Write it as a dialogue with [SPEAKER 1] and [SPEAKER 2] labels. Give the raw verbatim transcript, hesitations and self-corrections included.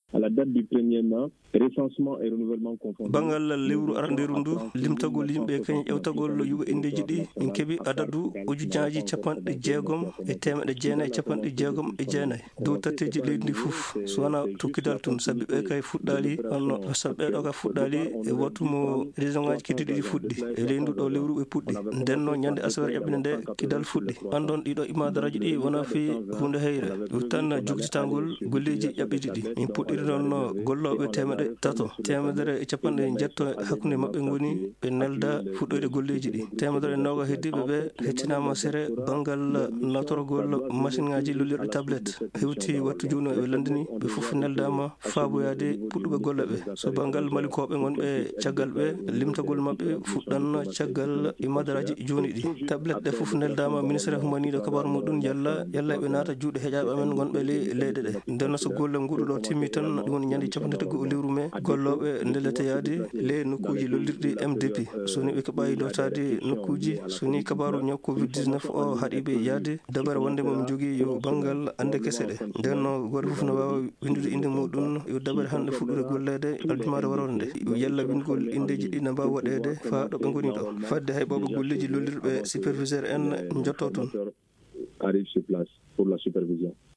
[SPEAKER 1] À la date du premier mai, recensement et renouvellement confondus.
[SPEAKER 2] Bangal lewru aranderu ndu limtagol yimɓe kañ ƴewtagol yugo indeji ɗi en keɓi adadu ujujaji capanɗe jeegom e temeɗe jeenayyi capanɗe jeegom e jeenayyi dow tatteji leydi ndi fof so wona tukkidal tun saabi ɓe kay fuɗɗali onno saabi ɓeɗo ka fuɗɗali e wattumo région ngaji keddiɗi ɗi fuɗɗi e ley ndu ɗo lewru ɓe puɗɗi nden noon ñande asawe ƴaɓɓinde nde kidal fuɗɗi andon ɗiɗo imadaraji ɗi wona fi hunde heyre ɗum tan jugtitagol golleji ƴaɓɓiɗi ɗi min puɗɗiri noon golloɓe temeɗe tato temedere e capanɗe jetto hakkude mabɓe ngoni ɓe nelda fuɗɗoyde golleji ɗi temedere e noga heddiɓe ɓe hettinama sere bangal natorgol machine ngaji lollirɗe tablette hewti wattu joni ɓe landini ɓe foof neldama faaboyade puɗɗuɓe golle ɓe so bangal malikoɓe gonɓe caggal ɓe limtagol mabɓe fuɗɗanno caggal e madaraji joni ɗi tablette ɗe foof neldama ministére humaniɗo kabaru muɗum yalla yalla ɓe naata juuɗe heeƴaɓe amen gonɓe ley leyɗe ɗe nden so golle nguɗo ɗo timmi tan ɗum woni ñande capanɗe tati e lewru mai golloɓe ndelete yaade le nokkuji lollirɗi M D P soni ɓe keɓayi dotade nokkuji soni kabaru ñaw covid dix-neuf o haaɗiɓe yaade dabare wonde momin jogui yo banggal ande kese ɗe nden no goto foof no wawa windude inde muɗum yo dabare hande fuɗɗude gollede aldumade warore nde yo yalla wingol indeji ɗi ne mbawa waɗede fa ɗo ɓe goni ɗo fadde hayɓoɓe golleji lollirɓe superviseur en jotto toon
[SPEAKER 1] arrive sur place pour la supervision.